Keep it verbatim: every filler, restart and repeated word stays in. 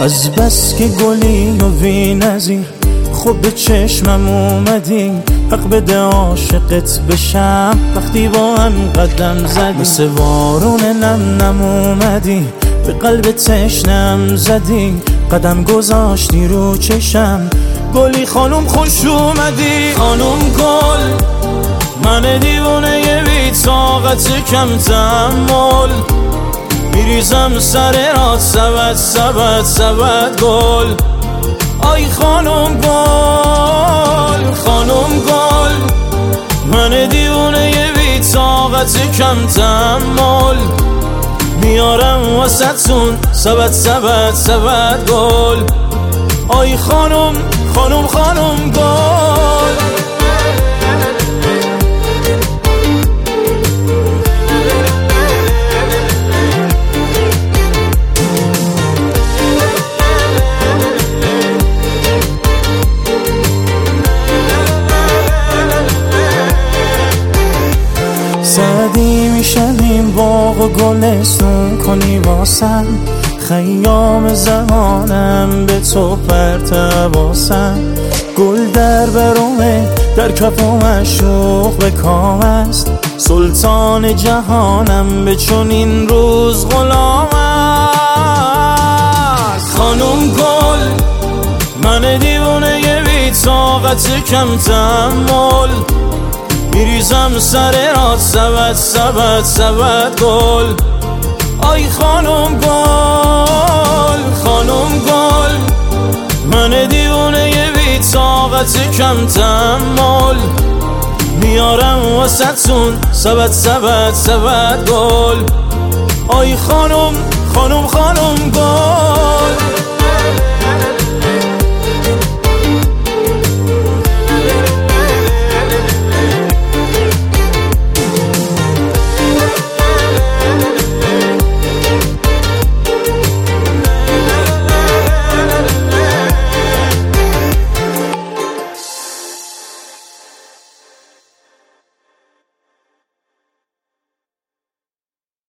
از بس که گلی و بی نظیر خب به چشمم اومدی، حق بده عاشقت بشم وقتی با هم قدم زدی. مثل بارون نم نم اومدی به قلب تشنم زدی، قدم گذاشتی رو چشم گلی خانم خوش اومدی. خانم گل من دیوونه ی بی طاقت کم تحمل، میریزم سر رات سبت سبت سبت گل. آی خانم گل خانم گل من دیوونه ی بی طاقت کم تحمل، میارم واسه‌تون سبت سبت سبت گل. آی خانم خانم خانم گل. سعدی میشویم باغ و گلستون کنی واسم، خیام زمانم به تو پرتباسم. گل در برومه در کف و مشوق به کام است، سلطان جهانم به چون این روز غلام است. خانم گل من دیوونه ی بی طاقت کم تحمل، میریزم سر رات سبت سبت سبت گل. آی خانم گل خانم گل من دیوونه ی بی طاقت کم تحمل، میارم واسه‌تون سبت سبت سبت گل. آی خانم خانم خانم گل.